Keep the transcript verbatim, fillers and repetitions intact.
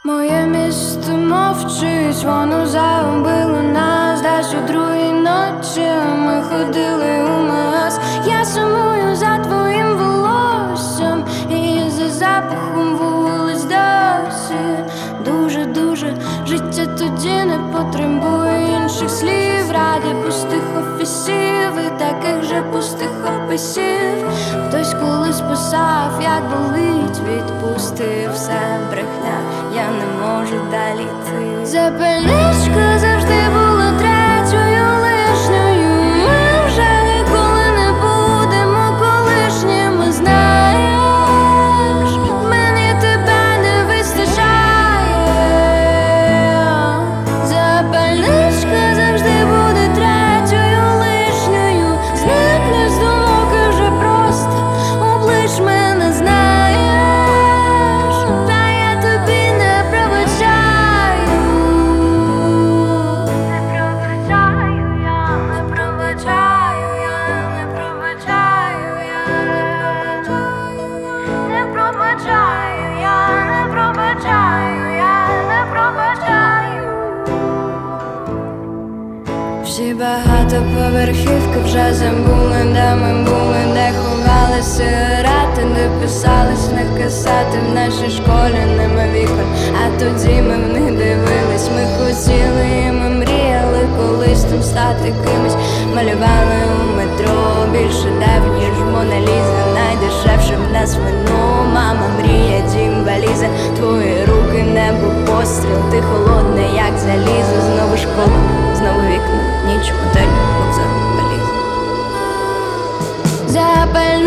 Моє місто мовчить, воно загубило нас. Десь у другій ночі ми ходили у магаз. Я сумую за твоїм волоссям і за запахом вулиць досі. Дуже-дуже життя тоді не потребує інших слів. Ради пустих офісів і таких же пустих описів. Хтось колись писав, як болить, відпусти все брехня, я не можу далі йти. Запальничка завжди була третьою лишньою. Ми вже ніколи не будемо колишніми, знаєш. Мені тебе не вистачає. Запальничка завжди буде третьою лишньою. Зникни з думок і вже просто облиш мене, знаєш. Та я тобі не пробачаю. Не пробачаю я, не пробачаю я, не пробачаю я, не пробачаю я, не пробачаю я, не пробачаю. Всі багатоповерхівки вже забули, де ми були, де ховали сигарети, де писались на касети. В нашій школі нема вікон, а тоді ми в них дивились. Ми хотіли і ми мріяли колись там стати кимось. Малювали у метро більше дев, ніж Мона Ліза. Найдешевше в нас вино, мама мріє, дім, валіза. Твої руки, небо, постріл, ти холодна, як залізо. Знову школа, знову вікна, ніч, мотель, вокзал, валіза. Запаль